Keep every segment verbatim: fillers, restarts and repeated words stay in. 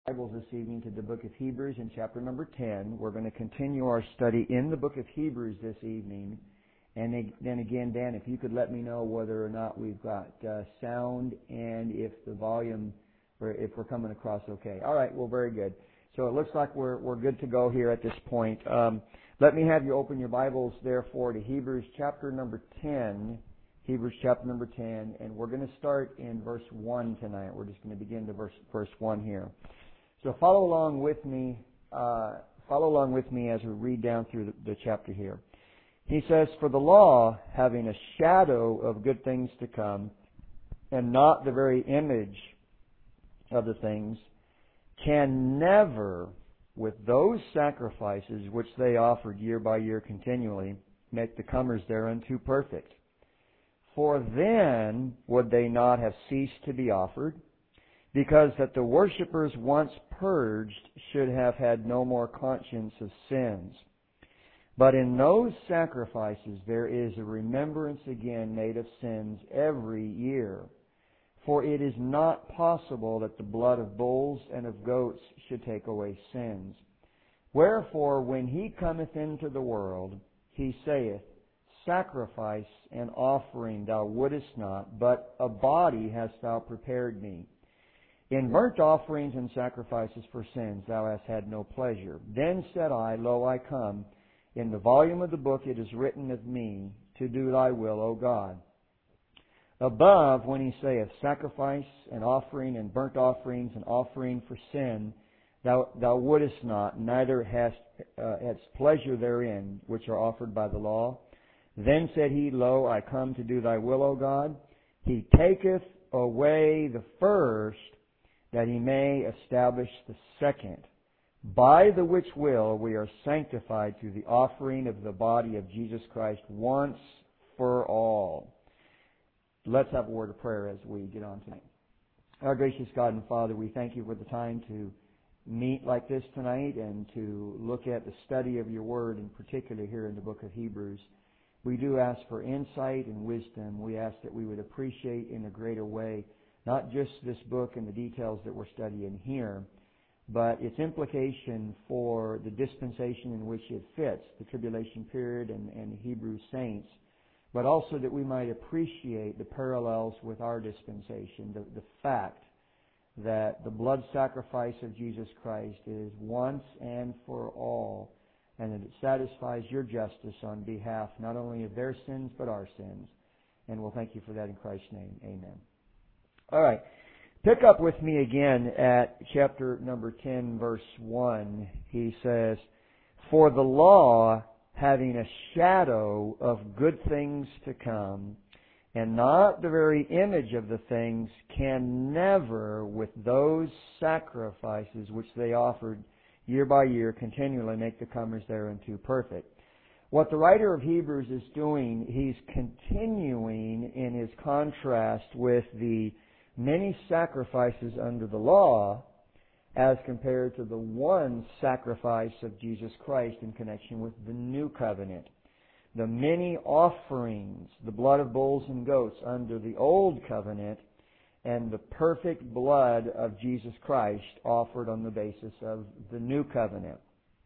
Bibles this evening to the book of Hebrews in chapter number ten. We're going to continue our study in the book of Hebrews this evening. And then again, Dan, if you could let me know whether or not we've got uh, sound and if the volume, or if we're coming across okay. All right, well, very good. So it looks like we're we're good to go here at this point. Um, let me have you open your Bibles, therefore, to Hebrews chapter number ten. Hebrews chapter number ten, and we're going to start in verse one tonight. We're just going to begin to verse verse one here. So follow along with me. Uh, follow along with me as we read down through the, the chapter here. He says, "For the law, having a shadow of good things to come, and not the very image of the things, can never, with those sacrifices which they offered year by year continually, make the comers thereunto perfect. For then would they not have ceased to be offered, because that the worshippers once purged should have had no more conscience of sins. But in those sacrifices there is a remembrance again made of sins every year. For it is not possible that the blood of bulls and of goats should take away sins. Wherefore, when he cometh into the world, he saith, Sacrifice and offering thou wouldest not, but a body hast thou prepared me. In burnt offerings and sacrifices for sins thou hast had no pleasure. Then said I, Lo, I come. In the volume of the book it is written of me, to do thy will, O God. Above, when he saith, Sacrifice and offering and burnt offerings and offering for sin, thou, thou wouldest not, neither hast, uh, hadst pleasure therein, which are offered by the law. Then said he, Lo, I come to do thy will, O God. He taketh away the first, that he may establish the second, by the which will we are sanctified through the offering of the body of Jesus Christ once for all." Let's have a word of prayer as we get on tonight. Our gracious God and Father, we thank you for the time to meet like this tonight and to look at the study of your word, in particular here in the book of Hebrews. We do ask for insight and wisdom. We ask that we would appreciate in a greater way not just this book and the details that we're studying here, but its implication for the dispensation in which it fits, the tribulation period and, and the Hebrew saints, but also that we might appreciate the parallels with our dispensation, the, the fact that the blood sacrifice of Jesus Christ is once and for all, and that it satisfies your justice on behalf not only of their sins but our sins. And we'll thank you for that in Christ's name. Amen. All right. Pick up with me again at chapter number ten, verse one. He says, "For the law, having a shadow of good things to come, and not the very image of the things, can never, with those sacrifices which they offered year by year, continually make the comers thereunto perfect." What the writer of Hebrews is doing, he's continuing in his contrast with the many sacrifices under the law as compared to the one sacrifice of Jesus Christ in connection with the new covenant. The many offerings, the blood of bulls and goats under the old covenant, and the perfect blood of Jesus Christ offered on the basis of the new covenant.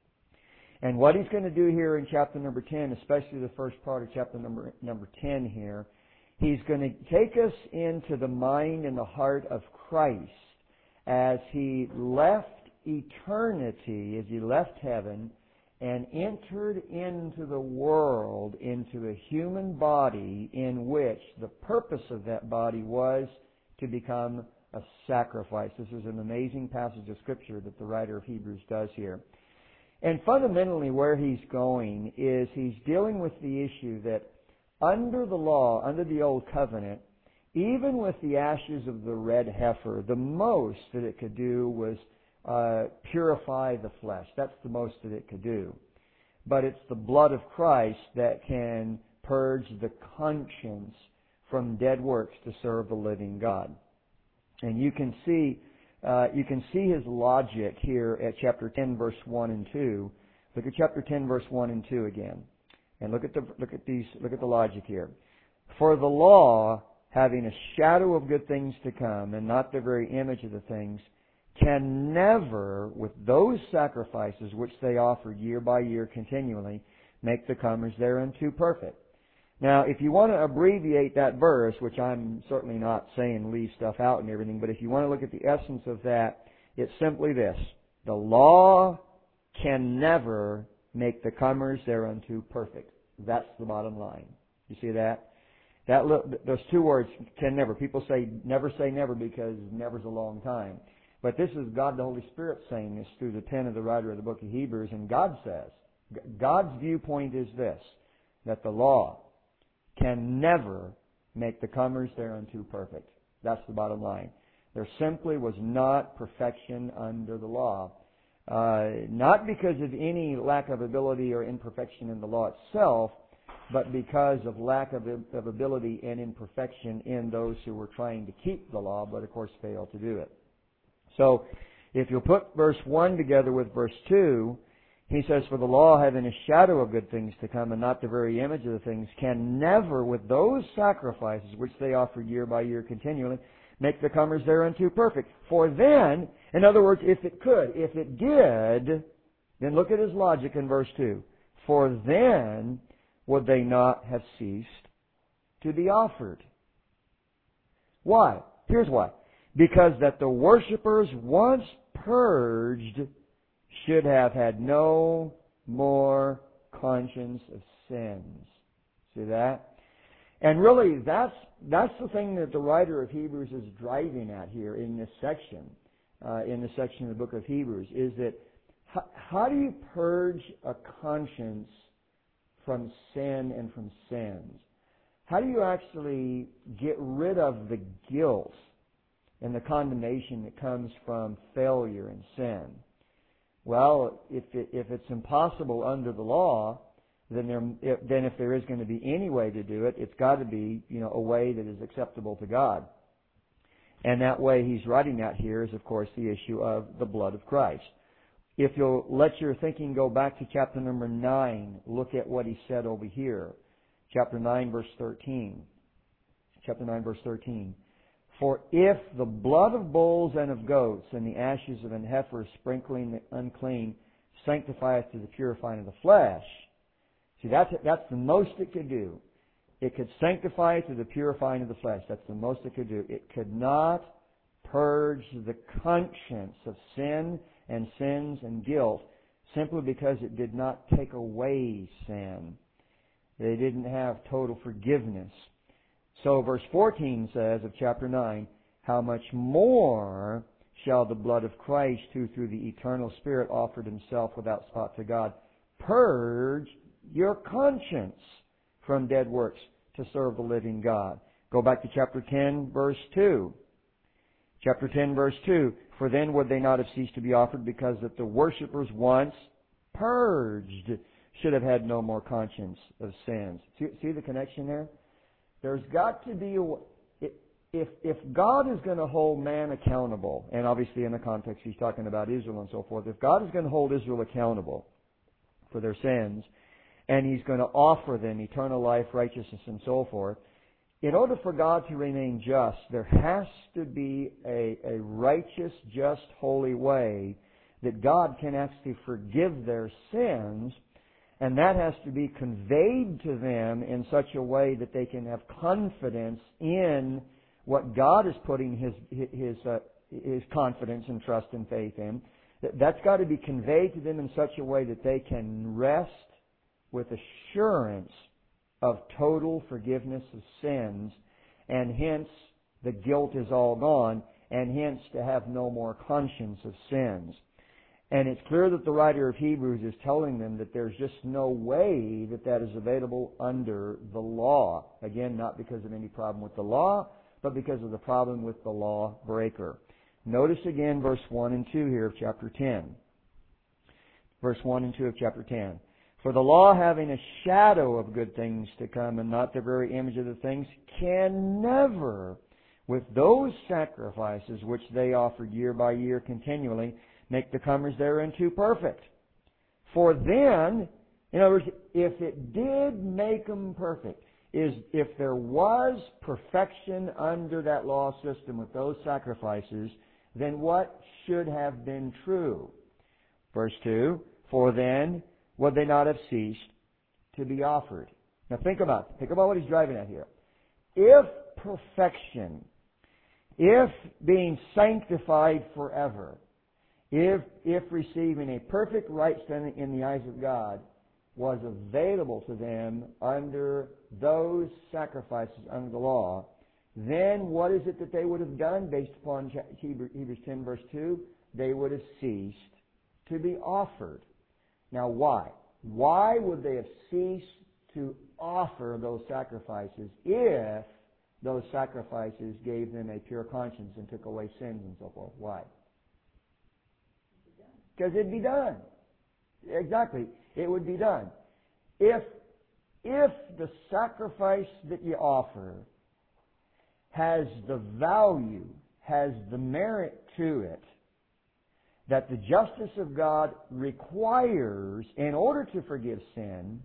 And what he's going to do here in chapter number ten, especially the first part of chapter number, number ten here, he's going to take us into the mind and the heart of Christ as he left eternity, as he left heaven, and entered into the world, into a human body in which the purpose of that body was to become a sacrifice. This is an amazing passage of Scripture that the writer of Hebrews does here. And fundamentally where he's going is he's dealing with the issue that under the law, under the old covenant, even with the ashes of the red heifer, the most that it could do was uh, purify the flesh. That's the most that it could do. But it's the blood of Christ that can purge the conscience from dead works to serve the living God. And you can see uh, you can see his logic here at chapter ten, verse one and two. Look at chapter ten, verse one and two again. And look at the look at these look at the logic here. "For the law, having a shadow of good things to come, and not the very image of the things, can never, with those sacrifices which they offered year by year continually, make the comers thereunto perfect. Now, if you want to abbreviate that verse, which I'm certainly not saying leave stuff out and everything, but if you want to look at the essence of that, it's simply this. The law can never make the comers thereunto perfect. That's the bottom line. You see that? That those two words, can never. People say never say never because never's a long time. But this is God the Holy Spirit saying this through the pen of the writer of the book of Hebrews, and God says, God's viewpoint is this, that the law can never make the comers thereunto perfect. That's the bottom line. There simply was not perfection under the law. Uh, not because of any lack of ability or imperfection in the law itself, but because of lack of, of ability and imperfection in those who were trying to keep the law, but of course failed to do it. So, if you put verse one together with verse two, he says, for the law having a shadow of good things to come and not the very image of the things, can never, with those sacrifices which they offered year by year continually, make the comers thereunto perfect. For then, in other words, if it could, if it did, then look at his logic in verse two. For then would they not have ceased to be offered. Why? Here's why. Because that the worshippers, once purged, should have had no more conscience of sins. See that? And really, that's that's the thing that the writer of Hebrews is driving at here in this section, uh, in this section of the book of Hebrews, is that how, how do you purge a conscience from sin and from sins? How do you actually get rid of the guilt and the condemnation that comes from failure and sin? Well, if it, if it's impossible under the law, then there if, then if there is going to be any way to do it, it's got to be, you know, a way that is acceptable to God. And that way he's writing out here is, of course, the issue of the blood of Christ. If you'll let your thinking go back to chapter number nine, look at what he said over here. Chapter nine, verse thirteen. Chapter nine, verse thirteen. For if the blood of bulls and of goats and the ashes of an heifer sprinkling the unclean sanctifieth to the purifying of the flesh. See, that's, that's the most it could do. It could sanctify to the purifying of the flesh. That's the most it could do. It could not purge the conscience of sin and sins and guilt simply because it did not take away sin. They didn't have total forgiveness. So verse fourteen says of chapter nine, how much more shall the blood of Christ, who through the eternal Spirit offered himself without spot to God, purge your conscience from dead works to serve the living God. Go back to chapter ten, verse two. Chapter ten, verse two. For then would they not have ceased to be offered, because that the worshippers once purged should have had no more conscience of sins. See, see the connection there? There's got to be a, if if God is going to hold man accountable, and obviously in the context he's talking about Israel and so forth, if God is going to hold Israel accountable for their sins, and he's going to offer them eternal life, righteousness, and so forth, in order for God to remain just, there has to be a, a righteous, just, holy way that God can actually forgive their sins. And that has to be conveyed to them in such a way that they can have confidence in what God is putting His His uh, His confidence and trust and faith in. That's got to be conveyed to them in such a way that they can rest with assurance of total forgiveness of sins, and hence the guilt is all gone, and hence to have no more conscience of sins. And it's clear that the writer of Hebrews is telling them that there's just no way that that is available under the law. Again, not because of any problem with the law, but because of the problem with the law breaker. Notice again verse one and two here of chapter ten. Verse one and two of chapter ten. For the law, having a shadow of good things to come and not the very image of the things, can never, with those sacrifices which they offered year by year continually, make the comers thereunto perfect. For then, in other words, if it did make them perfect, is if there was perfection under that law system with those sacrifices, then what should have been true? Verse two, for then would they not have ceased to be offered. Now think about, think about what he's driving at here. If perfection, if being sanctified forever, if, if receiving a perfect right standing in the eyes of God was available to them under those sacrifices under the law, then what is it that they would have done based upon Hebrews ten verse two? They would have ceased to be offered. Now why? Why would they have ceased to offer those sacrifices if those sacrifices gave them a pure conscience and took away sins and so forth? Why? Because it'd be done. Exactly. It would be done. If, if the sacrifice that you offer has the value, has the merit to it, that the justice of God requires in order to forgive sin,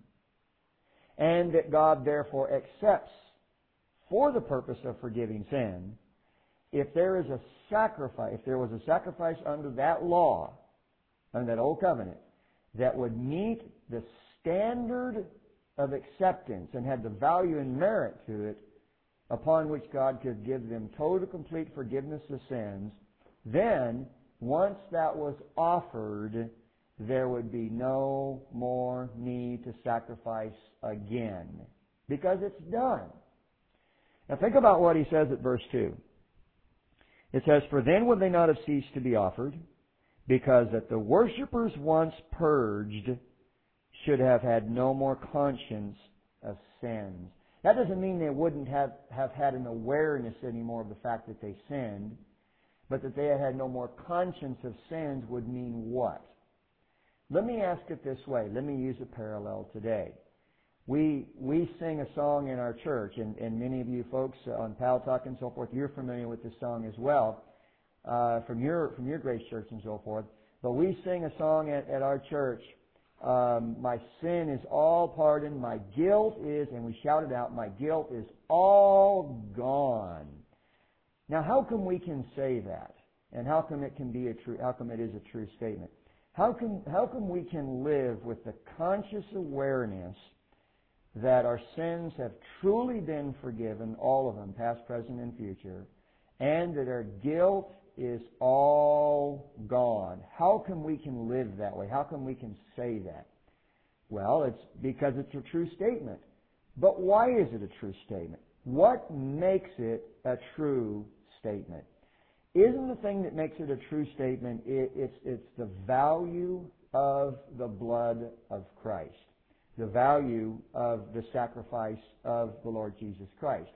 and that God therefore accepts for the purpose of forgiving sin, if there is a sacrifice, if there was a sacrifice under that law, under that old covenant, that would meet the standard of acceptance and had the value and merit to it, upon which God could give them total, complete forgiveness of sins, then, once that was offered, there would be no more need to sacrifice again, because it's done. Now think about what he says at verse two. It says, for then would they not have ceased to be offered, because that the worshippers once purged should have had no more conscience of sins. That doesn't mean they wouldn't have, have had an awareness anymore of the fact that they sinned, but that they had had no more conscience of sins would mean what? Let me ask it this way. Let me use a parallel today. We we sing a song in our church, and, and many of you folks on Pal Talk and so forth, you're familiar with this song as well, uh, from your from your Grace Church and so forth. But we sing a song at, at our church, um, my sin is all pardoned, my guilt is, and we shout it out, my guilt is all gone. Now, how come we can say that? And how come it can be a true, how come it is a true statement? How come, how come we can live with the conscious awareness that our sins have truly been forgiven, all of them, past, present, and future, and that our guilt is all gone? How come we can live that way? How come we can say that? Well, it's because it's a true statement. But why is it a true statement? What makes it a true statement? Isn't the thing that makes it a true statement, it, it's, it's the value of the blood of Christ, the value of the sacrifice of the Lord Jesus Christ.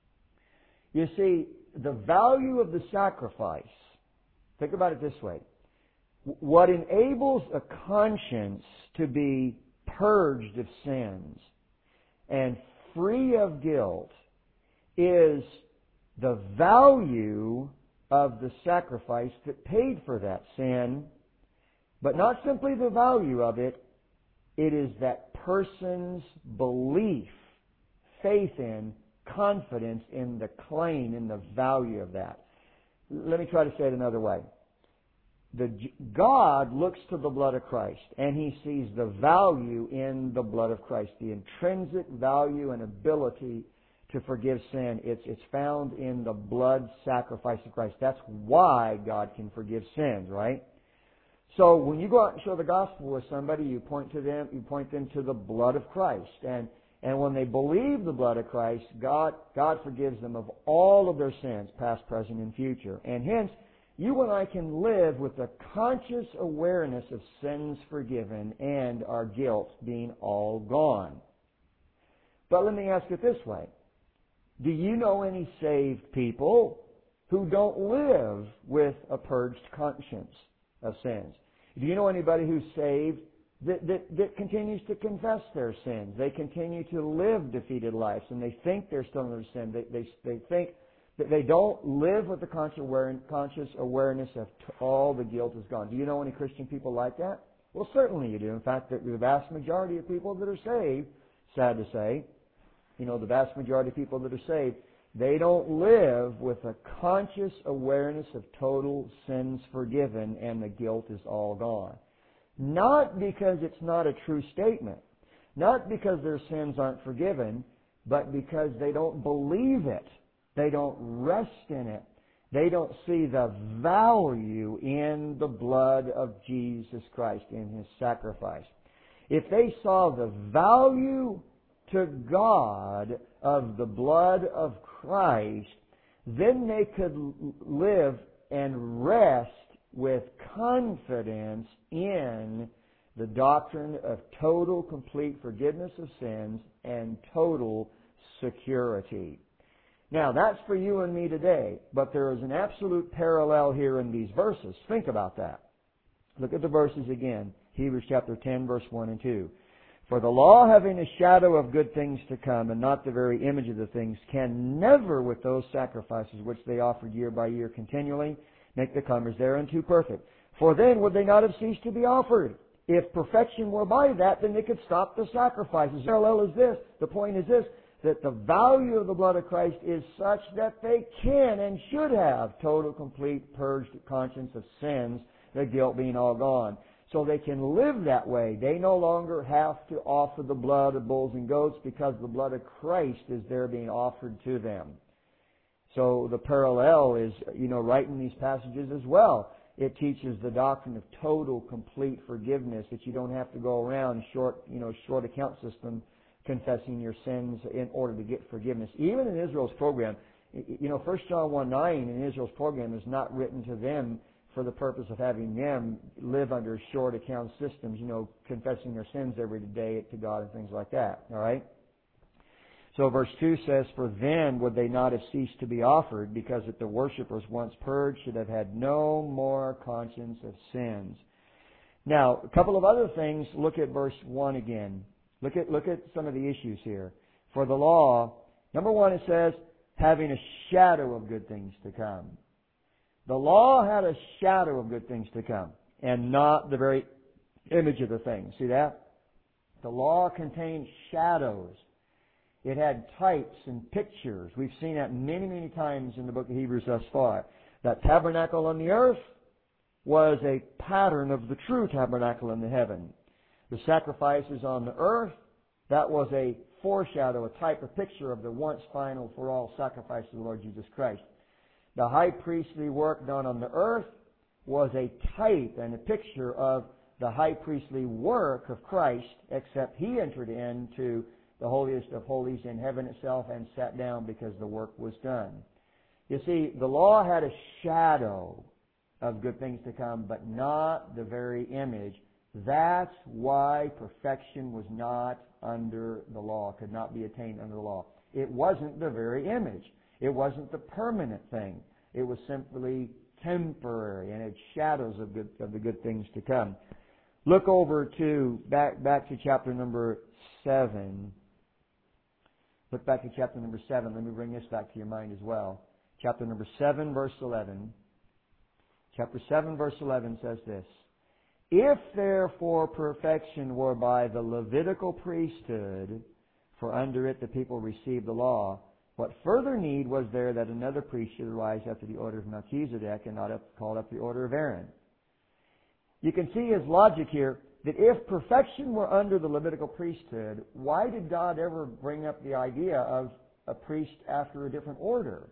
You see, the value of the sacrifice, think about it this way, what enables a conscience to be purged of sins and free of guilt is the value of the sacrifice that paid for that sin, but not simply the value of it, it is that person's belief, faith in, confidence in the claim, in the value of that. Let me try to say it another way. The, God looks to the blood of Christ, and He sees the value in the blood of Christ, the intrinsic value and ability to forgive sin. It's, it's found in the blood sacrifice of Christ. That's why God can forgive sins, right? So when you go out and share the gospel with somebody, you point to them, you point them to the blood of Christ. And, and when they believe the blood of Christ, God, God forgives them of all of their sins, past, present, and future. And hence, you and I can live with a conscious awareness of sins forgiven and our guilt being all gone. But let me ask it this way. Do you know any saved people who don't live with a purged conscience of sins? Do you know anybody who's saved that, that, that continues to confess their sins? They continue to live defeated lives, and they think they're still in their sin. They, they, they think that they don't live with the conscious awareness of all the guilt is gone. Do you know any Christian people like that? Well, certainly you do. In fact, the vast majority of people that are saved, sad to say, you know, the vast majority of people that are saved They don't live with a conscious awareness of total sins forgiven and the guilt is all gone. Not because it's not a true statement. Not because their sins aren't forgiven, but because they don't believe it. They don't rest in it. They don't see the value in the blood of Jesus Christ, in His sacrifice. If they saw the value to God of the blood of Christ, then they could live and rest with confidence in the doctrine of total, complete forgiveness of sins and total security. Now, that's for you and me today, but there is an absolute parallel here in these verses. Think about that. Look at the verses again. Hebrews chapter ten, verse one and two. For the law, having a shadow of good things to come, and not the very image of the things, can never, with those sacrifices which they offered year by year continually, make the comers thereunto perfect. For then would they not have ceased to be offered? If perfection were by that, then they could stop the sacrifices. The parallel is this. The point is this, that the value of the blood of Christ is such that they can and should have total, complete, purged conscience of sins, the guilt being all gone. So they can live that way. They no longer have to offer the blood of bulls and goats because the blood of Christ is there being offered to them. So the parallel is, you know, right in these passages as well. It teaches the doctrine of total, complete forgiveness, that you don't have to go around short, you know, short account system confessing your sins in order to get forgiveness. Even in Israel's program, you know, First John one nine in Israel's program is not written to them for the purpose of having them live under short account systems, you know, confessing their sins every day to God and things like that. All right? So verse two says, For then would they not have ceased to be offered, because that the worshippers once purged should have had no more conscience of sins. Now, a couple of other things. Look at verse one again. Look at, look at some of the issues here. For the law, number one, it says, having a shadow of good things to come. The law had a shadow of good things to come, and not the very image of the thing. See that? The law contained shadows. It had types and pictures. We've seen that many, many times in the book of Hebrews thus far. That tabernacle on the earth was a pattern of the true tabernacle in the heaven. The sacrifices on the earth, that was a foreshadow, a type, a picture of the once final for all sacrifice of the Lord Jesus Christ. The high priestly work done on the earth was a type and a picture of the high priestly work of Christ, except He entered into the holiest of holies in heaven itself and sat down because the work was done. You see, the law had a shadow of good things to come, but not the very image. That's why perfection was not under the law, could not be attained under the law. It wasn't the very image. It wasn't the permanent thing. It was simply temporary, and it had shadows of, good, of the good things to come. Look over to, back, back to chapter number seven. Look back to chapter number seven. Let me bring this back to your mind as well. Chapter number seven, verse eleven. Chapter seven, verse eleven says this. If therefore perfection were by the Levitical priesthood, for under it the people received the law, what further need was there that another priest should arise after the order of Melchizedek and not up, called up the order of Aaron? You can see his logic here, that if perfection were under the Levitical priesthood, why did God ever bring up the idea of a priest after a different order?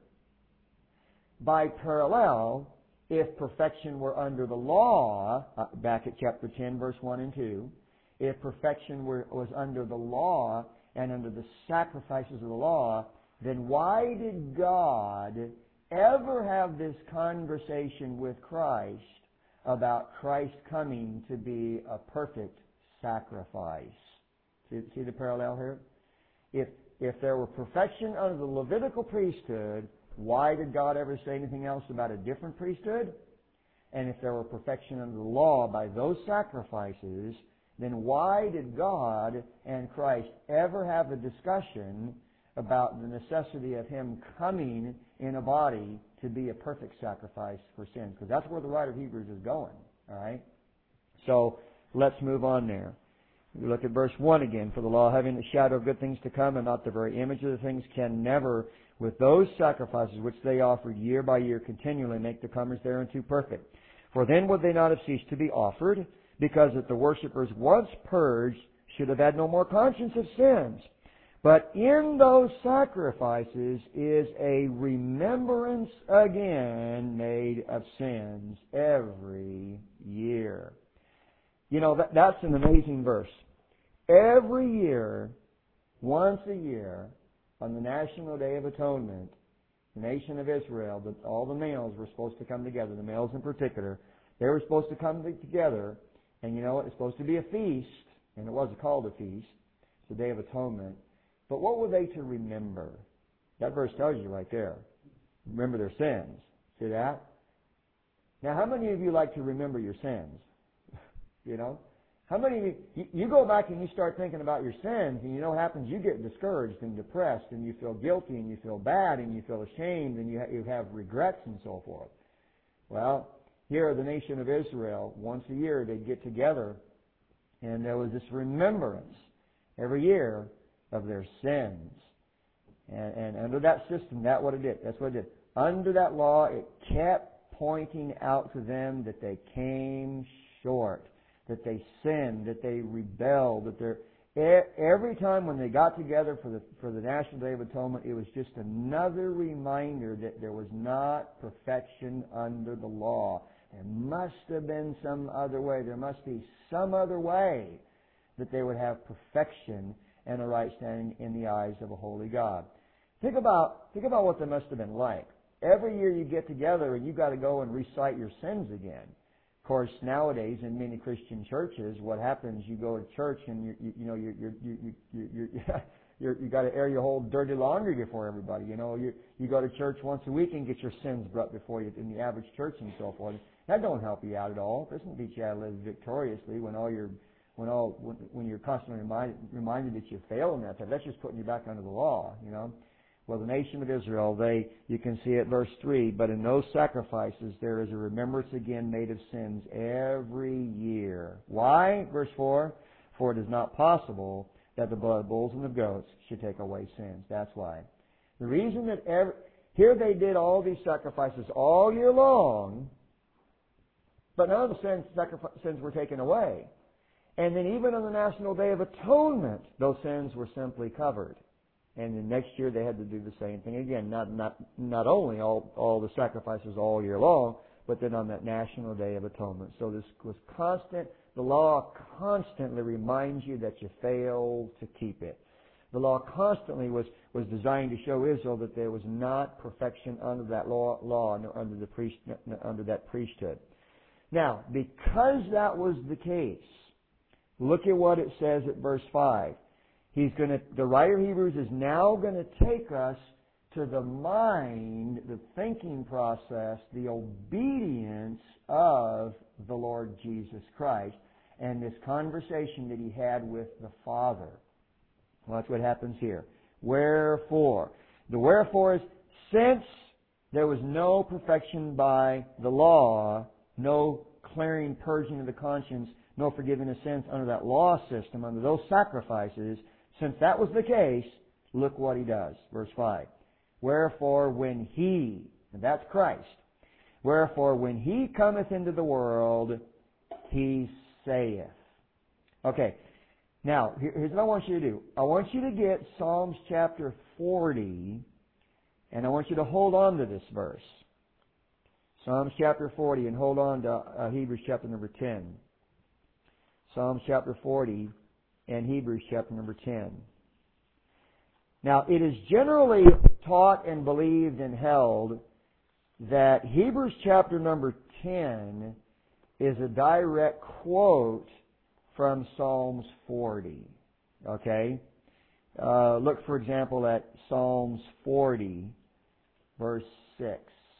By parallel, if perfection were under the law, uh, back at chapter ten, verse one and two, if perfection were, was under the law and under the sacrifices of the law, then why did God ever have this conversation with Christ about Christ coming to be a perfect sacrifice? See, see the parallel here? If, if there were perfection under the Levitical priesthood, why did God ever say anything else about a different priesthood? And if there were perfection under the law by those sacrifices, then why did God and Christ ever have a discussion about the necessity of Him coming in a body to be a perfect sacrifice for sins? Because that's where the writer of Hebrews is going. All right? So let's move on there. We look at verse one again. For the law, having the shadow of good things to come and not the very image of the things, can never, with those sacrifices which they offered year by year continually, make the comers thereunto perfect. For then would they not have ceased to be offered, because that the worshippers once purged should have had no more conscience of sins. But in those sacrifices is a remembrance again made of sins every year. You know, that, that's an amazing verse. Every year, once a year, on the National Day of Atonement, the nation of Israel, the, all the males were supposed to come together, the males in particular, they were supposed to come together, and you know what, it's supposed to be a feast, and it was called a feast, it's the Day of Atonement. But what were they to remember? That verse tells you right there. Remember their sins. See that? Now, how many of you like to remember your sins? You know? How many of you, you, you go back and you start thinking about your sins, and you know what happens? You get discouraged and depressed, and you feel guilty, and you feel bad, and you feel ashamed, and you, ha- you have regrets and so forth. Well, here, the nation of Israel, once a year, they'd get together, and there was this remembrance every year of their sins. And, and under that system, that's what it did. That's what it did. Under that law, it kept pointing out to them that they came short, that they sinned, that they rebelled, that they're every time when they got together for the for the National Day of Atonement, it was just another reminder that there was not perfection under the law. There must have been some other way. There must be some other way that they would have perfection and a right standing in the eyes of a holy God. Think about think about what that must have been like. Every year you get together and you've got to go and recite your sins again. Of course, nowadays in many Christian churches, what happens? You go to church and you you, you know you you you you you you you got to air your whole dirty laundry before everybody. You know you you go to church once a week and get your sins brought before you in the average church and so forth. That don't help you out at all. It doesn't teach you how to live victoriously when all your when all when, when you're constantly reminded reminded that you fail in that. That's just putting you back under the law. You know. Well, the nation of Israel, they, you can see it, verse three, but in those sacrifices there is a remembrance again made of sins every year. Why? Verse four, for it is not possible that the blood of bulls and of goats should take away sins. That's why. The reason that every, here they did all these sacrifices all year long, but none of the sins, sacrifice, sins were taken away. And then even on the National Day of Atonement, those sins were simply covered. And then next year they had to do the same thing again. Not not not only all, all the sacrifices all year long, but then on that National Day of Atonement. So this was constant. The law constantly reminds you that you failed to keep it. The law constantly was, was designed to show Israel that there was not perfection under that law, law under the priest, under that priesthood. Now, because that was the case, look at what it says at verse five. He's going to, the writer of Hebrews is now going to take us to the mind, the thinking process, the obedience of the Lord Jesus Christ and this conversation that he had with the Father. Well, that's what happens here. Wherefore. The wherefore is, since there was no perfection by the law, no clearing, purging of the conscience, no forgiving of sins under that law system, under those sacrifices, since that was the case, look what he does. Verse five. Wherefore when he, and that's Christ, wherefore when he cometh into the world, he saith. Okay, now here's what I want you to do. I want you to get Psalms chapter forty, and I want you to hold on to this verse. Psalms chapter forty, and hold on to uh, Hebrews chapter number ten. Psalms chapter forty, and Hebrews chapter number ten. Now, it is generally taught and believed and held that Hebrews chapter number ten is a direct quote from Psalms forty. Okay? Uh, look, for example, at Psalms forty, verse six.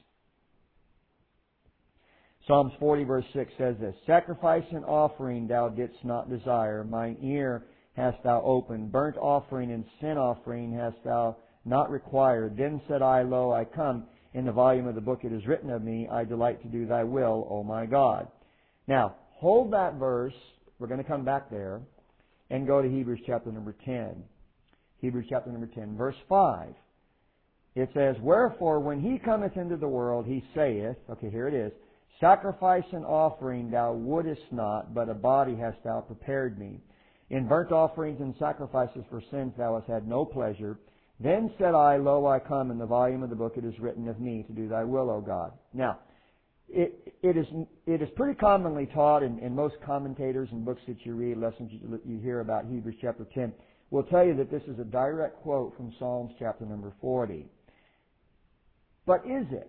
Psalms forty verse six says this, sacrifice and offering thou didst not desire, mine ear hast thou opened, burnt offering and sin offering hast thou not required. Then said I, lo, I come, in the volume of the book it is written of me, I delight to do thy will, O my God. Now, hold that verse, we're going to come back there, and go to Hebrews chapter number ten. Hebrews chapter number ten, verse five. It says, Wherefore, when he cometh into the world, he saith, okay, here it is, Sacrifice and offering thou wouldest not, but a body hast thou prepared me. In burnt offerings and sacrifices for sins thou hast had no pleasure. Then said I, Lo, I come, in the volume of the book it is written of me, to do thy will, O God. Now, it, it is it is pretty commonly taught in, in most commentators and books that you read, lessons you, you hear about Hebrews chapter ten, will tell you that this is a direct quote from Psalms chapter number forty. But is it?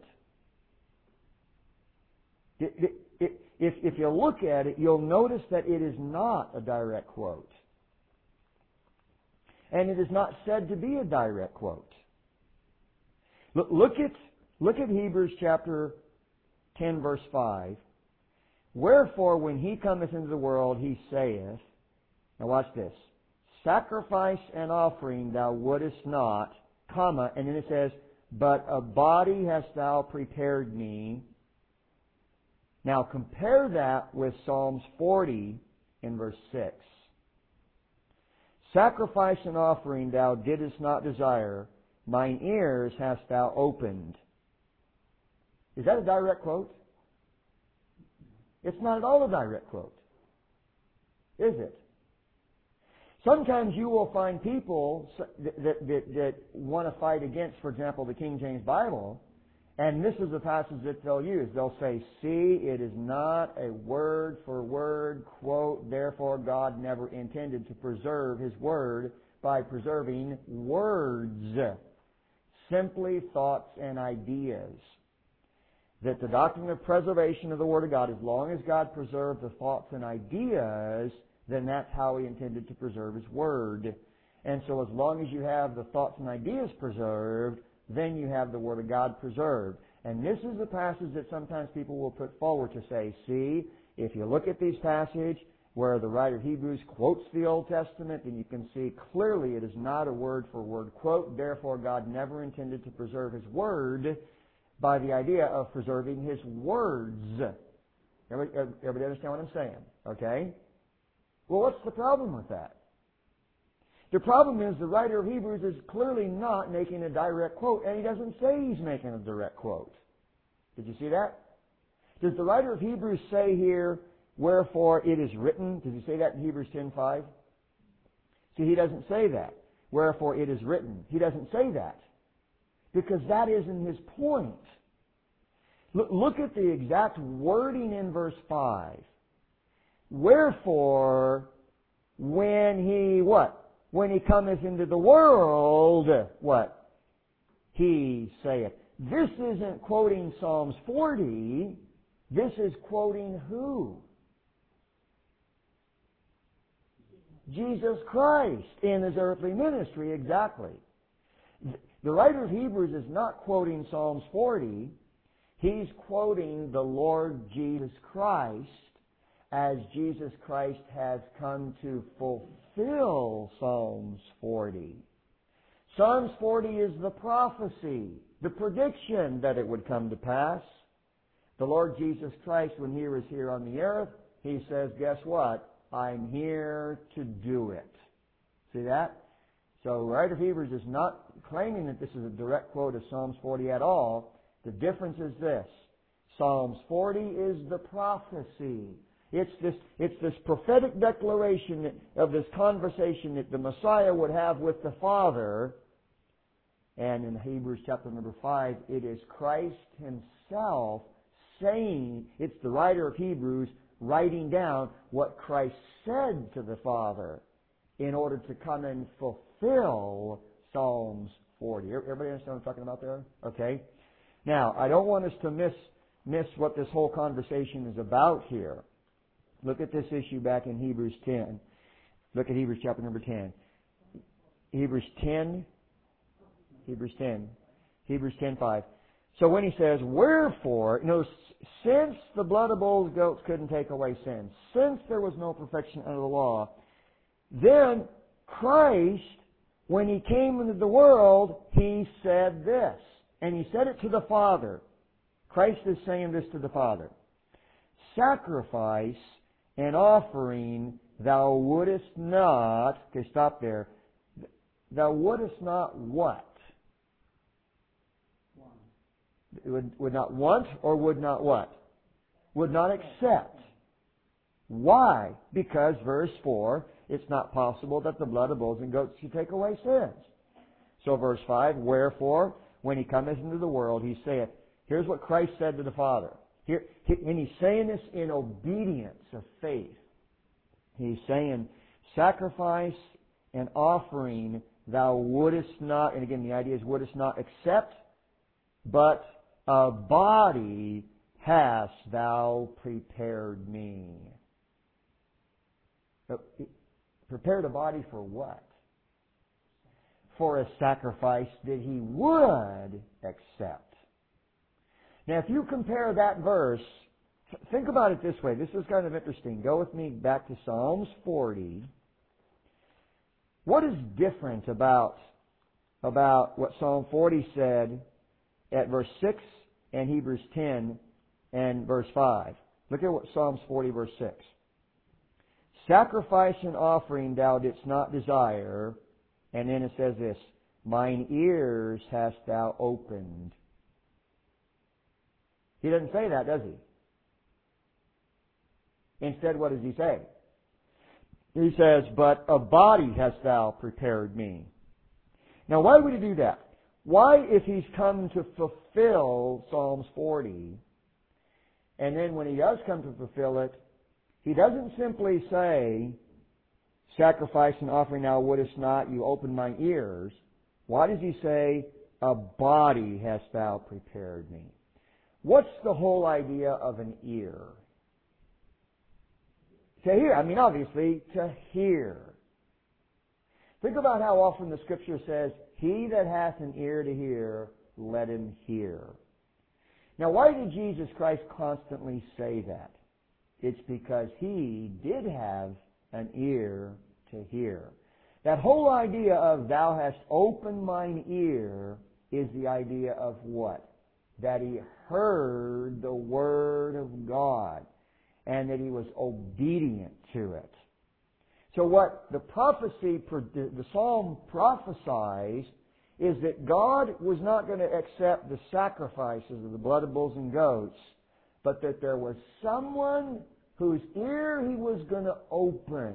It, it, it if, if you look at it, you'll notice that it is not a direct quote. And it is not said to be a direct quote. Look, look at look at Hebrews chapter ten, verse five. Wherefore, when he cometh into the world, he saith, now watch this, Sacrifice and offering thou wouldest not, comma, and then it says, But a body hast thou prepared me. Now compare that with Psalms forty in verse six. Sacrifice and offering thou didst not desire, mine ears hast thou opened. Is that a direct quote? It's not at all a direct quote. Is it? Sometimes you will find people that, that, that, that want to fight against, for example, the King James Bible, and this is the passage that they'll use. They'll say, see, it is not a word-for-word quote, therefore God never intended to preserve His Word by preserving words, simply thoughts and ideas. That the doctrine of preservation of the Word of God, as long as God preserved the thoughts and ideas, then that's how He intended to preserve His Word. And so as long as you have the thoughts and ideas preserved, then you have the Word of God preserved. And this is the passage that sometimes people will put forward to say, see, if you look at these passages where the writer of Hebrews quotes the Old Testament, then you can see clearly it is not a word-for-word quote. Therefore, God never intended to preserve His Word by the idea of preserving His words. Everybody, everybody understand what I'm saying? Okay? Well, what's the problem with that? The problem is the writer of Hebrews is clearly not making a direct quote, and he doesn't say he's making a direct quote. Did you see that? Does the writer of Hebrews say here, wherefore it is written? Does he say that in Hebrews ten five? See, he doesn't say that. Wherefore it is written. He doesn't say that. Because that isn't his point. Look, look at the exact wording in verse five. Wherefore, when he, what? When he cometh into the world, what? He saith. This isn't quoting Psalms forty. This is quoting who? Jesus Christ in His earthly ministry, exactly. The writer of Hebrews is not quoting Psalms forty. He's quoting the Lord Jesus Christ as Jesus Christ has come to fulfill Psalms forty. Psalms forty is the prophecy, the prediction that it would come to pass. The Lord Jesus Christ, when He was here on the earth, He says, guess what? I'm here to do it. See that? So the writer of Hebrews is not claiming that this is a direct quote of Psalms forty at all. The difference is this. Psalms forty is the prophecy. It's this, it's this prophetic declaration that, of this conversation that the Messiah would have with the Father. And in Hebrews chapter number five, it is Christ Himself saying, it's the writer of Hebrews writing down what Christ said to the Father in order to come and fulfill Psalms forty. Everybody understand what I'm talking about there? Okay. Now, I don't want us to miss, miss what this whole conversation is about here. Look at this issue back in Hebrews ten. Look at Hebrews chapter number ten. Hebrews ten. Hebrews ten. Hebrews ten five. So when he says, wherefore, you know, since the blood of bulls, goats couldn't take away sins, since there was no perfection under the law, then Christ, when He came into the world, He said this. And He said it to the Father. Christ is saying this to the Father. Sacrifice an offering thou wouldest not, okay, stop there. Thou wouldest not what? Would, would not want or would not what? Would not accept. Why? Because verse four, it's not possible that the blood of bulls and goats should take away sins. So verse five, wherefore, when he cometh into the world, he saith, here's what Christ said to the Father. Here, and he's saying this in obedience of faith. He's saying, sacrifice and offering thou wouldest not, and again the idea is wouldest not accept, but a body hast thou prepared me. Prepared a body for what? For a sacrifice that he would accept. Now if you compare that verse, think about it this way. This is kind of interesting. Go with me back to Psalms forty. What is different about, about what Psalm forty said at verse six and Hebrews ten and verse five? Look at what Psalms forty verse six. Sacrifice and offering thou didst not desire, and then it says this, mine ears hast thou opened. He doesn't say that, does he? Instead, what does he say? He says, but a body hast thou prepared me. Now, why would he do that? Why, if he's come to fulfill Psalms forty, and then when he does come to fulfill it, he doesn't simply say, sacrifice and offering thou wouldest not, you open my ears. Why does he say, a body hast thou prepared me? What's the whole idea of an ear? To hear. I mean, obviously, to hear. Think about how often the Scripture says, he that hath an ear to hear, let him hear. Now, why did Jesus Christ constantly say that? It's because he did have an ear to hear. That whole idea of thou hast opened mine ear is the idea of what? That he heard the Word of God and that he was obedient to it. So what the prophecy, the Psalm prophesies is that God was not going to accept the sacrifices of the blood of bulls and goats, but that there was someone whose ear he was going to open.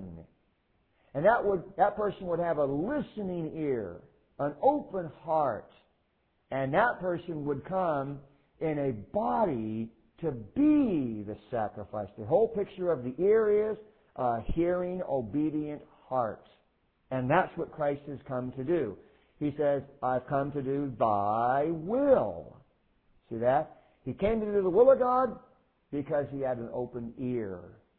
And that would that person would have a listening ear, an open heart. And that person would come in a body to be the sacrifice. The whole picture of the ear is a hearing, obedient heart. And that's what Christ has come to do. He says, I've come to do thy will. See that? He came to do the will of God because he had an open ear.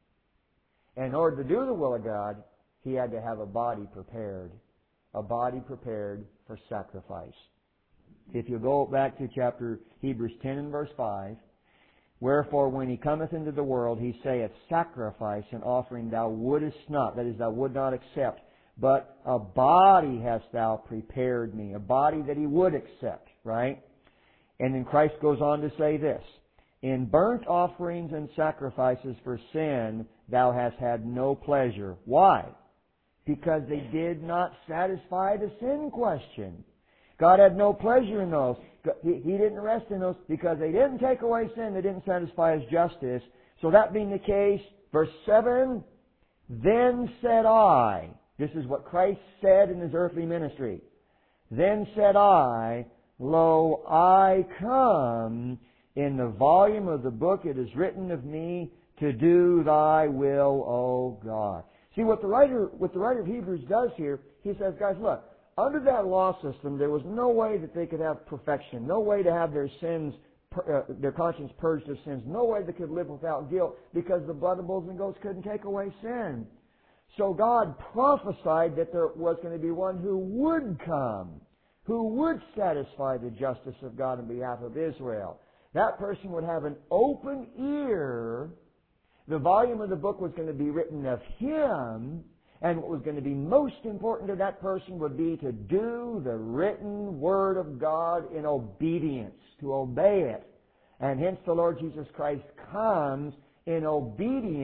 And in order to do the will of God, he had to have a body prepared. A body prepared for sacrifice. If you go back to chapter Hebrews ten and verse five, wherefore when he cometh into the world, he saith, sacrifice and offering thou wouldest not, that is, thou would not accept, but a body hast thou prepared me, a body that he would accept, right? And then Christ goes on to say this, in burnt offerings and sacrifices for sin thou hast had no pleasure. Why? Because they did not satisfy the sin question. God had no pleasure in those. He didn't rest in those because they didn't take away sin. They didn't satisfy His justice. So that being the case, verse seven, then said I, this is what Christ said in His earthly ministry, then said I, lo, I come, in the volume of the book it is written of me to do thy will, O God. See, what the writer, what the writer of Hebrews does here, he says, guys, look, under that law system, there was no way that they could have perfection, no way to have their sins, uh, their conscience purged of sins, no way they could live without guilt because the blood of bulls and goats couldn't take away sin. So God prophesied that there was going to be one who would come, who would satisfy the justice of God on behalf of Israel. That person would have an open ear. The volume of the book was going to be written of him, and what was going to be most important to that person would be to do the written Word of God in obedience, to obey it. And hence the Lord Jesus Christ comes in obedience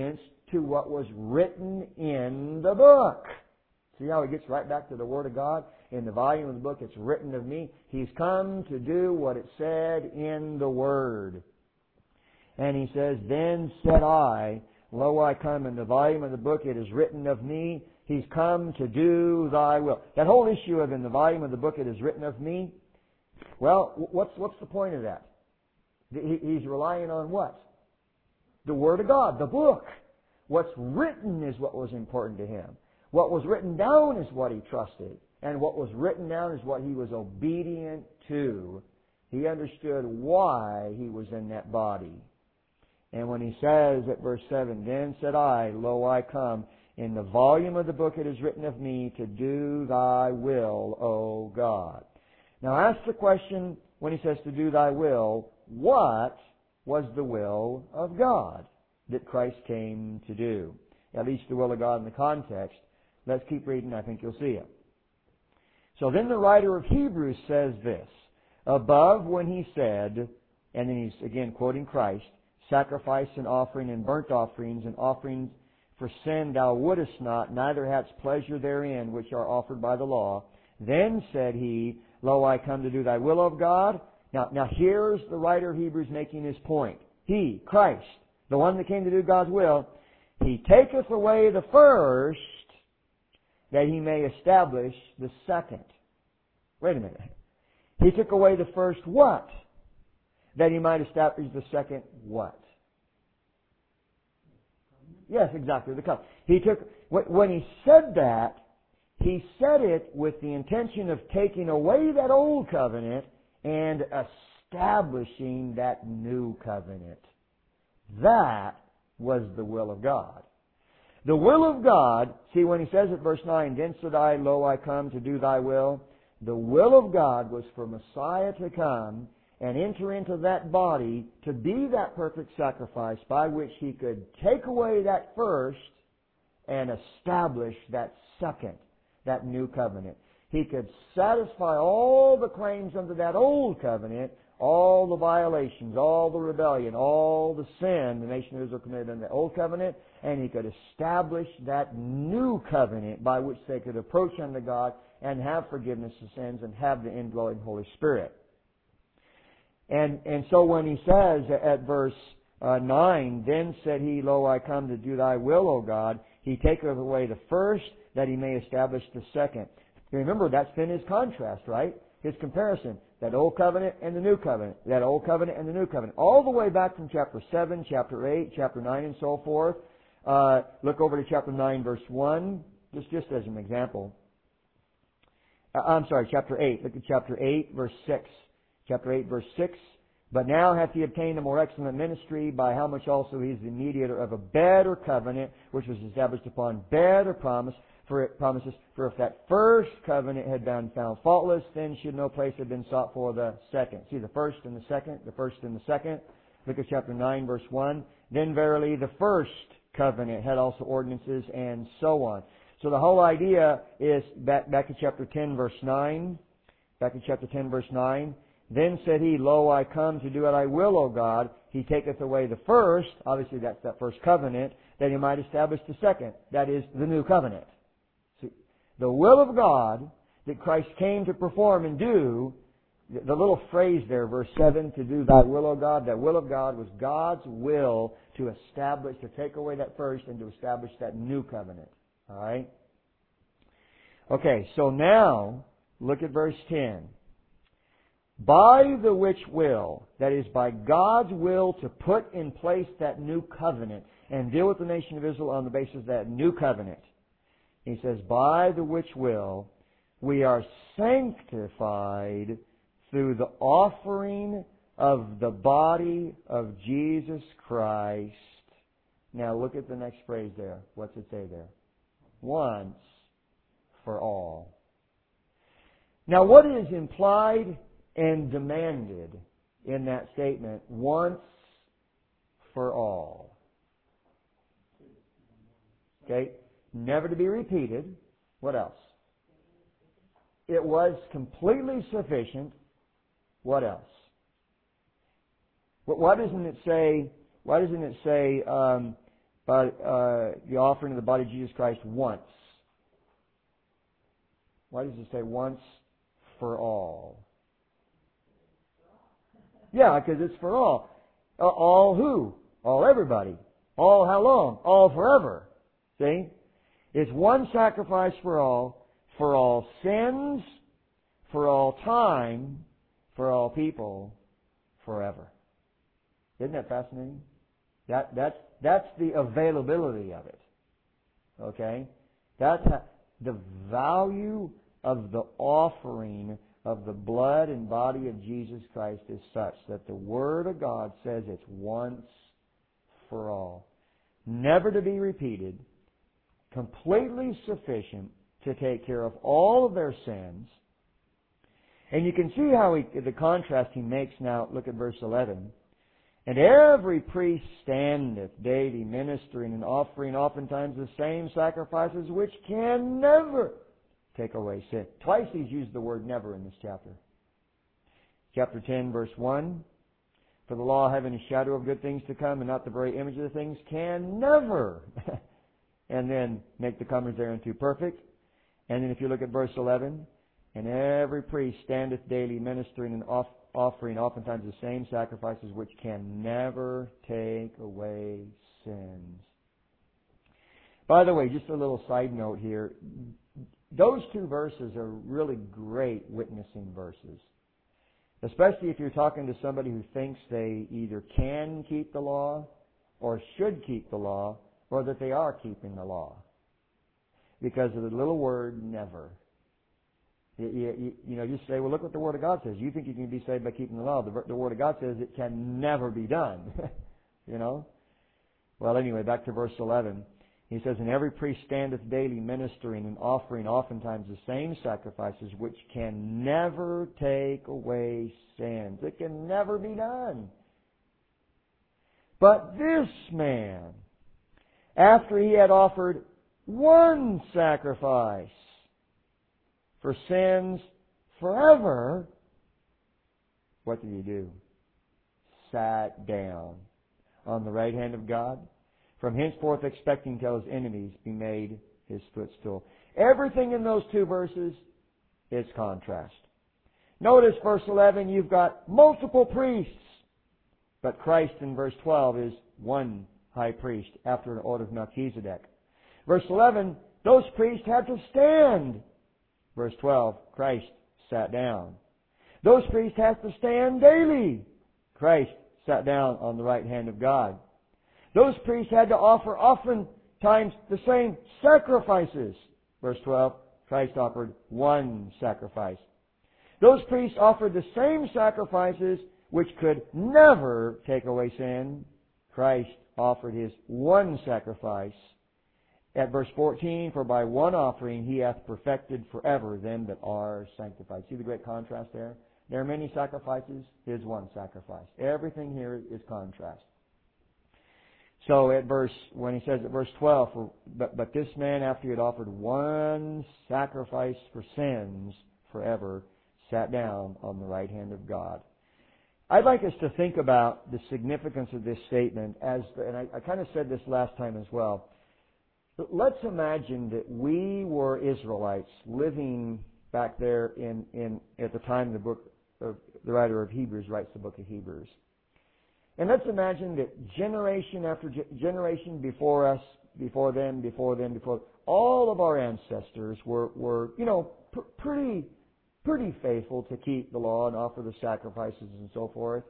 to what was written in the book. See how he gets right back to the Word of God? In the volume of the book, it's written of me. He's come to do what it said in the Word. And he says, then said I, lo, I come. In the volume of the book, it is written of me. He's come to do thy will. That whole issue of in the volume of the book, it is written of me. Well, what's, what's the point of that? He's relying on what? The Word of God, the book. What's written is what was important to him. What was written down is what he trusted. And what was written down is what he was obedient to. He understood why he was in that body. And when he says at verse seven, then said I, lo, I come. In the volume of the book it is written of me to do thy will, O God. Now ask the question when he says to do thy will, what was the will of God that Christ came to do? At least the will of God in the context. Let's keep reading, I think you'll see it. So then the writer of Hebrews says this, above when he said, and then he's again quoting Christ, sacrifice and offering and burnt offerings and offerings for sin thou wouldest not, neither hadst pleasure therein, which are offered by the law. Then said he, lo, I come to do thy will, of God. Now, now here's the writer of Hebrews making his point. He, Christ, the one that came to do God's will, he taketh away the first, that he may establish the second. Wait a minute. He took away the first what? That he might establish the second what? Yes, exactly, the covenant. He took, when he said that, he said it with the intention of taking away that old covenant and establishing that new covenant. That was the will of God. The will of God, see when he says at verse nine, then said I, lo, I come to do thy will. The will of God was for Messiah to come and enter into that body to be that perfect sacrifice by which he could take away that first and establish that second, that new covenant. He could satisfy all the claims under that old covenant, all the violations, all the rebellion, all the sin the nation of Israel committed in the old covenant, and he could establish that new covenant by which they could approach unto God and have forgiveness of sins and have the indwelling Holy Spirit. And and so when he says at verse uh, nine, then said he, lo, I come to do thy will, O God, he taketh away the first, that he may establish the second. Remember, that's been his contrast, right? His comparison. That old covenant and the new covenant. That old covenant and the new covenant. All the way back from chapter seven, chapter eight, chapter nine, and so forth. Uh, look over to chapter nine, verse one, just, just as an example. Uh, I'm sorry, chapter eight. Look at chapter eight, verse six. Chapter eight, verse six. But now hath he obtained a more excellent ministry, by how much also he is the mediator of a better covenant, which was established upon better promise, for it promises, for if that first covenant had been found faultless, then should no place have been sought for the second. See the first and the second, the first and the second. Look at chapter nine, verse one. Then verily the first covenant had also ordinances, and so on. So the whole idea is, back, back to chapter ten, verse nine. Back to chapter ten, verse nine. Then said he, lo, I come to do thy will, O God. He taketh away the first, obviously that's that first covenant, that he might establish the second, that is the new covenant. See, the will of God that Christ came to perform and do, the little phrase there, verse seven, to do thy will, O God, that will of God was God's will to establish, to take away that first and to establish that new covenant. Alright? Okay, so now, look at verse ten. By the which will, that is, by God's will to put in place that new covenant and deal with the nation of Israel on the basis of that new covenant. He says, by the which will we are sanctified through the offering of the body of Jesus Christ. Now look at the next phrase there. What's it say there? Once for all. Now what is implied and demanded in that statement? Once for all. Okay? Never to be repeated. What else? It was completely sufficient. What else? Why doesn't it say, why doesn't it say, um, uh, uh, the offering of the body of Jesus Christ once. Why does it say once for all? Yeah, because it's for all. Uh, all who? All everybody. All how long? All forever. See? It's one sacrifice for all, for all sins, for all time, for all people, forever. Isn't that fascinating? That that's that's the availability of it. Okay? That's how, the value of the offering of the blood and body of Jesus Christ is such that the Word of God says it's once for all. Never to be repeated, completely sufficient to take care of all of their sins. And you can see how he, the contrast he makes now. Look at verse eleven. And every priest standeth daily ministering and offering oftentimes the same sacrifices which can never take away sin. Twice he's used the word never in this chapter. Chapter ten, verse one. For the law having a shadow of good things to come and not the very image of the things can never. And then make the comers thereunto perfect. And then if you look at verse eleven. And every priest standeth daily ministering and off, offering oftentimes the same sacrifices which can never take away sins. By the way, just a little side note here. Those two verses are really great witnessing verses. Especially if you're talking to somebody who thinks they either can keep the law or should keep the law or that they are keeping the law. Because of the little word never. You, you, you know, just say, well, look what the Word of God says. You think you can be saved by keeping the law. The, the Word of God says it can never be done. You know? Well, anyway, back to verse eleven. He says, and every priest standeth daily ministering and offering oftentimes the same sacrifices which can never take away sins. It can never be done. But this man, after he had offered one sacrifice for sins forever, what did he do? Sat down on the right hand of God, from henceforth expecting till his enemies be made his footstool. Everything in those two verses is contrast. Notice verse eleven, you've got multiple priests, but Christ in verse twelve is one high priest after an order of Melchizedek. Verse eleven, those priests had to stand. Verse twelve, Christ sat down. Those priests had to stand daily. Christ sat down on the right hand of God. Those priests had to offer oftentimes the same sacrifices. Verse twelve, Christ offered one sacrifice. Those priests offered the same sacrifices which could never take away sin. Christ offered His one sacrifice. At verse fourteen, for by one offering He hath perfected forever them that are sanctified. See the great contrast there? There are many sacrifices, His one sacrifice. Everything here is contrast. So at verse, when he says at verse twelve, for, but, but this man after he had offered one sacrifice for sins forever, sat down on the right hand of God. I'd like us to think about the significance of this statement as, the, and I, I kind of said this last time as well. Let's imagine that we were Israelites living back there in, in at the time the book of, the writer of Hebrews writes the book of Hebrews. And let's imagine that generation after ge- generation before us, before them, before them, before all of our ancestors were, were you know, pr- pretty, pretty faithful to keep the law and offer the sacrifices and so forth.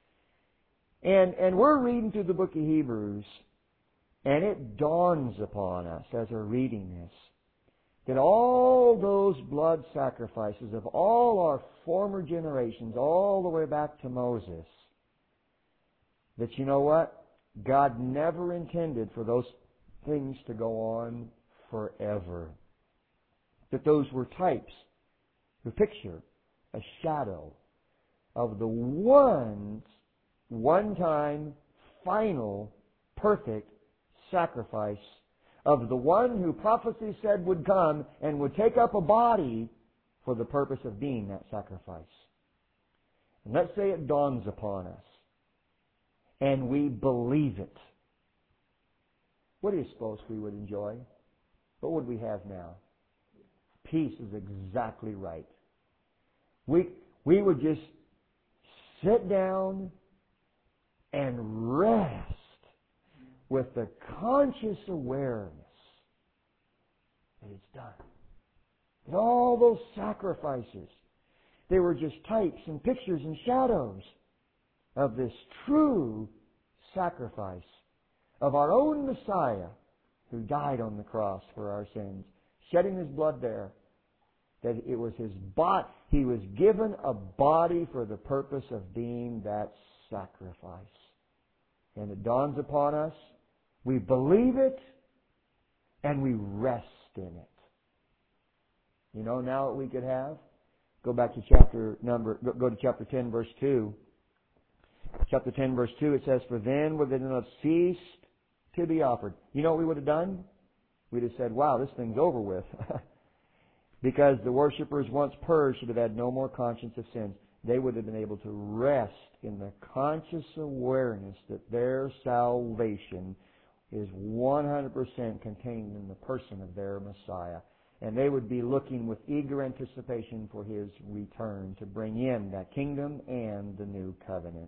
And and we're reading through the book of Hebrews. And it dawns upon us as we're reading this that all those blood sacrifices of all our former generations, all the way back to Moses, that you know what? God never intended for those things to go on forever. That those were types, the picture, a shadow of the one, one-time, final, perfect sacrifice of the one who prophecy said would come and would take up a body for the purpose of being that sacrifice. And let's say it dawns upon us and we believe it. What do you suppose we would enjoy? What would we have now? Peace is exactly right. We, we would just sit down and rest with the conscious awareness that it's done. That all those sacrifices, they were just types and pictures and shadows of this true sacrifice of our own Messiah who died on the cross for our sins, shedding His blood there. That it was His body. He was given a body for the purpose of being that sacrifice. And it dawns upon us. We believe it and we rest in it. You know now what we could have? Go back to chapter number, go to chapter ten, verse two. Chapter ten, verse two, it says, "For then would it not have ceased to be offered." You know what we would have done? We'd have said, wow, this thing's over with. Because the worshippers once purged should have had no more conscience of sins. They would have been able to rest in the conscious awareness that their salvation is one hundred percent contained in the person of their Messiah. And they would be looking with eager anticipation for His return to bring in that kingdom and the new covenant.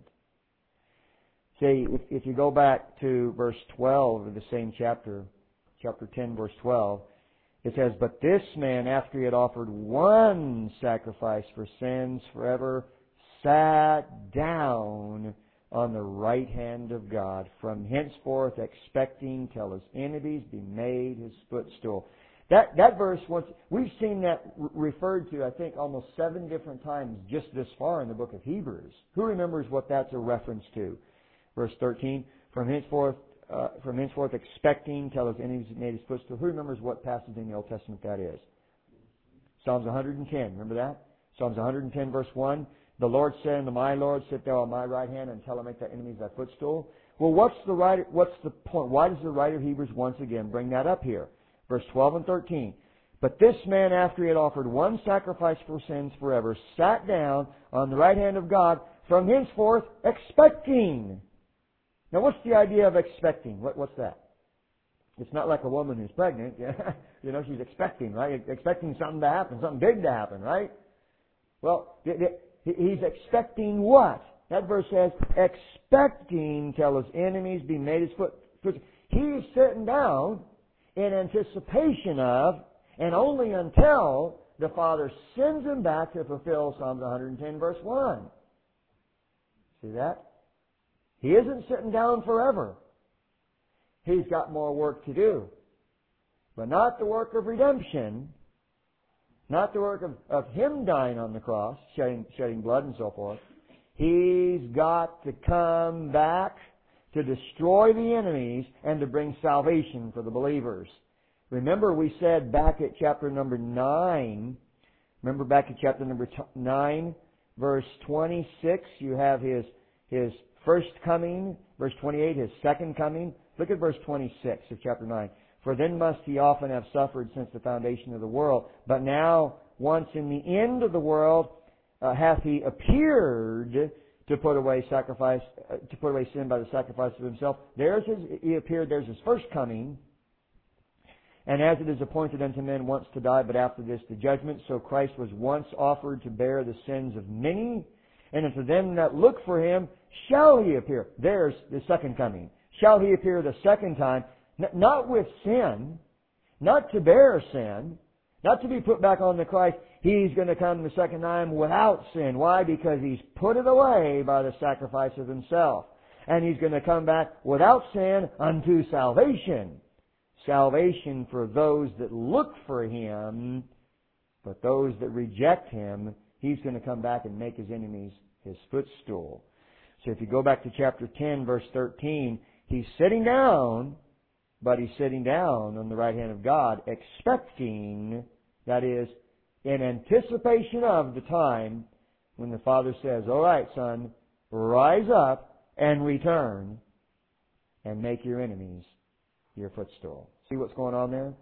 See, if, if you go back to verse twelve of the same chapter, chapter ten, verse twelve, it says, "But this man, after he had offered one sacrifice for sins forever, sat down on the right hand of God, from henceforth expecting till His enemies be made His footstool." That that verse, once we've seen that referred to, I think, almost seven different times just this far in the book of Hebrews. Who remembers what that's a reference to? Verse thirteen, from henceforth, uh, from henceforth expecting till His enemies be made His footstool. Who remembers what passage in the Old Testament that is? Psalms one hundred ten. Remember that? Psalms one hundred ten, verse one. "The Lord said unto my Lord, sit thou on my right hand until I make thy enemies thy footstool." Well, what's the writer? What's the point? Why does the writer of Hebrews once again bring that up here? Verse twelve and thirteen. "But this man, after he had offered one sacrifice for sins forever, sat down on the right hand of God, from henceforth expecting." Now, what's the idea of expecting? What, what's that? It's not like a woman who's pregnant. You know, she's expecting, right? Expecting something to happen, something big to happen, right? Well, he's expecting what? That verse says, expecting till His enemies be made His foot. He's sitting down in anticipation of, and only until the Father sends Him back to fulfill Psalms one hundred ten, verse one. See that? He isn't sitting down forever. He's got more work to do. But not the work of redemption, not the work of, of Him dying on the cross, shedding, shedding blood and so forth. He's got to come back to destroy the enemies and to bring salvation for the believers. Remember we said back at chapter number nine, remember back at chapter number nine, verse twenty-six, you have His, His first coming, verse twenty-eight, His second coming. Look at verse twenty-six of chapter nine. "For then must He often have suffered since the foundation of the world. But now, once in the end of the world, uh, hath He appeared to put away sacrifice, uh, to put away sin by the sacrifice of Himself." There's His, He appeared, there's His first coming. "And as it is appointed unto men once to die, but after this the judgment, so Christ was once offered to bear the sins of many. And unto them that look for Him shall He appear." There's the second coming. Shall He appear the second time, N- not with sin, not to bear sin, not to be put back on the Christ. He's going to come the second time without sin. Why? Because He's put it away by the sacrifice of Himself. And He's going to come back without sin unto salvation. Salvation for those that look for Him, but those that reject Him, He's going to come back and make His enemies His footstool. So if you go back to chapter ten, verse thirteen, He's sitting down, but He's sitting down on the right hand of God, expecting, that is, in anticipation of the time when the Father says, "All right, Son, rise up and return and make your enemies your footstool." See what's going on there?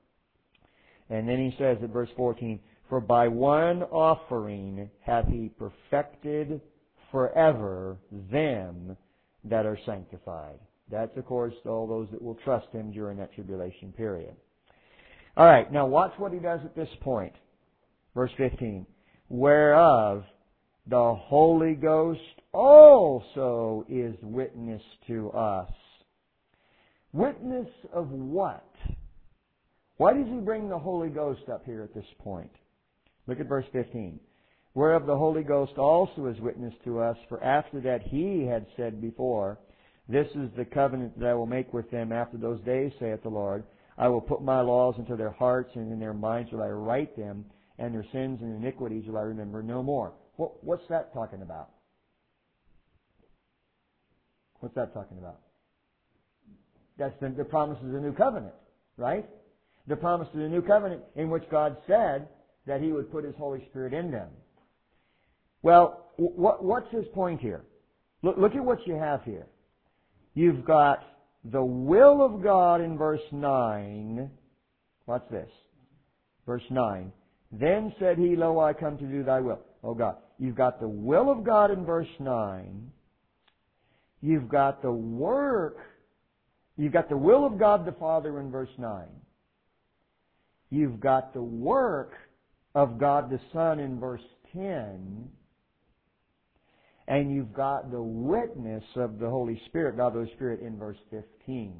And then He says at verse fourteen, "For by one offering hath He perfected forever them that are sanctified." That's, of course, all those that will trust Him during that tribulation period. All right, now watch what He does at this point. Verse fifteen. Whereof the Holy Ghost also is witness to us. Witness of what? Why does He bring the Holy Ghost up here at this point? Look at verse fifteen. Whereof the Holy Ghost also is witness to us, for after that He had said before, This is the covenant that I will make with them after those days, saith the Lord. I will put my laws into their hearts, and in their minds will I write them, and their sins and iniquities will I remember no more. What, what's that talking about? What's that talking about? That's the, the promise of the new covenant, right? The promise of the new covenant in which God said that He would put His Holy Spirit in them. Well, what, what's His point here? Look, look at what you have here. You've got the will of God in verse nine. What's this? Verse nine. Then said He, Lo, I come to do Thy will. Oh God. You've got the will of God in verse nine. You've got the work. You've got the will of God the Father in verse nine. You've got the work of God the Son in verse ten. And you've got the witness of the Holy Spirit, God the Holy Spirit, in verse fifteen.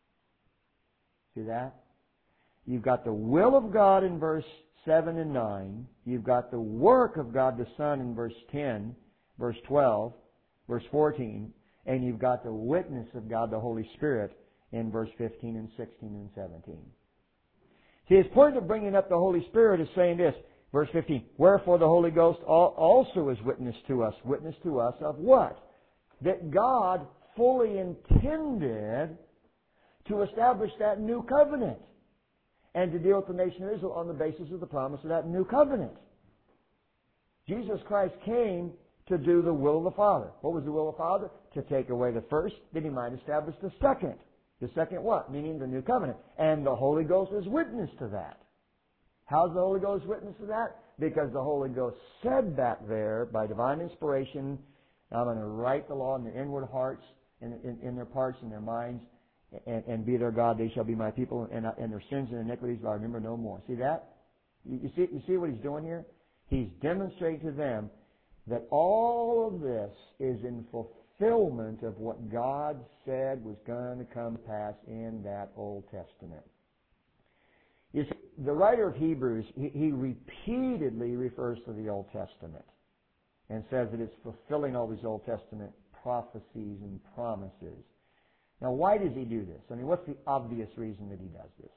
See that? You've got the will of God in verse seven and nine. You've got the work of God the Son in verse ten, verse twelve, verse fourteen. And you've got the witness of God the Holy Spirit in verse fifteen and sixteen and seventeen. See, his point of bringing up the Holy Spirit is saying this. Verse fifteen, Wherefore the Holy Ghost also is witness to us. Witness to us of what? That God fully intended to establish that new covenant and to deal with the nation of Israel on the basis of the promise of that new covenant. Jesus Christ came to do the will of the Father. What was the will of the Father? To take away the first, that He might establish the second. The second what? Meaning the new covenant. And the Holy Ghost is witness to that. How's the Holy Ghost witness to that? Because the Holy Ghost said back there by divine inspiration, I'm going to write the law in their inward hearts, in, in, in their parts, in their minds, and, and be their God. They shall be my people, and, and their sins and iniquities I remember no more. See that? You, you see, you see what He's doing here? He's demonstrating to them that all of this is in fulfillment of what God said was going to come to pass in that Old Testament. You see, the writer of Hebrews, he, he repeatedly refers to the Old Testament and says that it's fulfilling all these Old Testament prophecies and promises. Now, why does he do this? I mean, what's the obvious reason that he does this?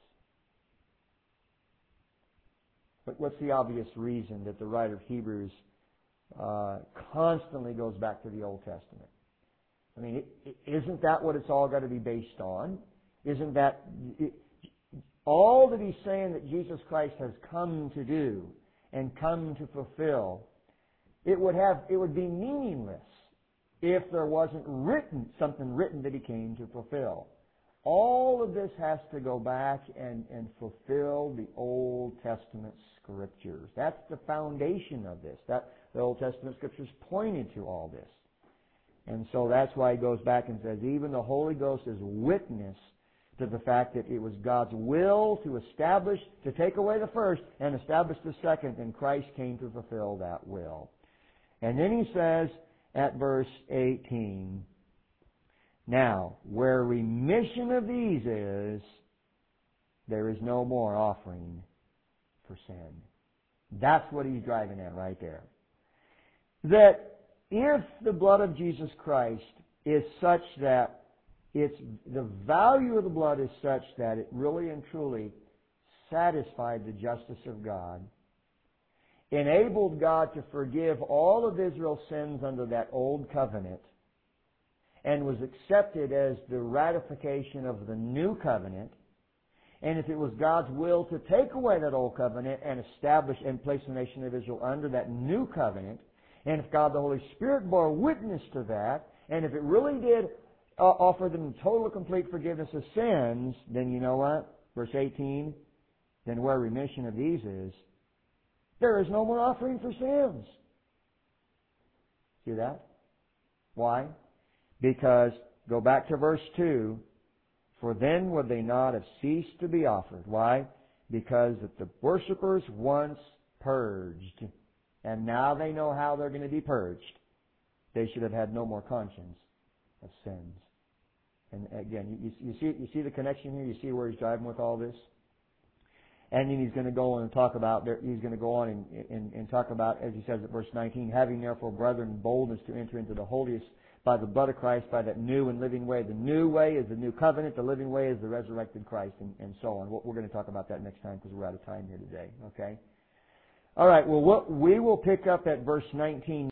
But what's the obvious reason that the writer of Hebrews uh, constantly goes back to the Old Testament? I mean, it, it, isn't that what it's all got to be based on? Isn't that... It, all that he's saying that Jesus Christ has come to do and come to fulfill, it would have it would be meaningless if there wasn't written something written that he came to fulfill. All of this has to go back and, and fulfill the Old Testament Scriptures. That's the foundation of this. That the Old Testament Scriptures pointed to all this. And so that's why he goes back and says, even the Holy Ghost is witness to the fact that it was God's will to establish, to take away the first and establish the second, and Christ came to fulfill that will. And then he says at verse eighteen, Now, where remission of these is, there is no more offering for sin. That's what he's driving at right there. That if the blood of Jesus Christ is such that It's the value of the blood is such that it really and truly satisfied the justice of God, enabled God to forgive all of Israel's sins under that old covenant, and was accepted as the ratification of the new covenant. And if it was God's will to take away that old covenant and establish and place the nation of Israel under that new covenant, and if God the Holy Spirit bore witness to that, and if it really did offer them total complete forgiveness of sins, then you know what? Verse eighteen, then where remission of these is, there is no more offering for sins. See that? Why? Because Go back to verse two. For then would they not have ceased to be offered. Why? Because that the worshippers once purged, and now they know how they're going to be purged. They should have had no more conscience of sins. And again, you, you see you see the connection here? You see where he's driving with all this? And then he's going to go on and talk about, he's going to go on and, and, and talk about, as he says at verse nineteen, having therefore, brethren, boldness to enter into the holiest by the blood of Christ, by that new and living way. The new way is the new covenant. The living way is the resurrected Christ, and, and so on. We're going to talk about that next time because we're out of time here today. Okay? All right. Well, what we will pick up at verse nineteen.